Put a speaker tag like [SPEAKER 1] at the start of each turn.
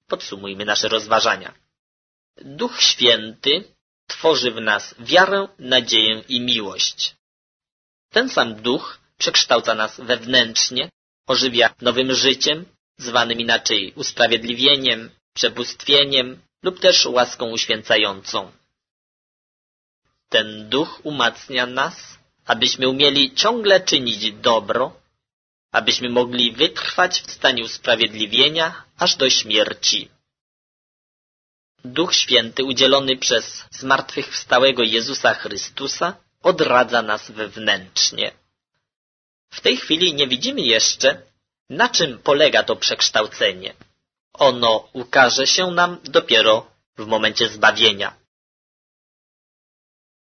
[SPEAKER 1] Podsumujmy nasze rozważania. Duch Święty tworzy w nas wiarę, nadzieję i miłość. Ten sam Duch przekształca nas wewnętrznie, ożywia nowym życiem, zwanym inaczej usprawiedliwieniem, przebóstwieniem lub też łaską uświęcającą. Ten Duch umacnia nas, abyśmy umieli ciągle czynić dobro, abyśmy mogli wytrwać w stanie usprawiedliwienia aż do śmierci. Duch Święty udzielony przez zmartwychwstałego Jezusa Chrystusa odradza nas wewnętrznie. W tej chwili nie widzimy jeszcze, na czym polega to przekształcenie. Ono ukaże się nam dopiero w momencie zbawienia.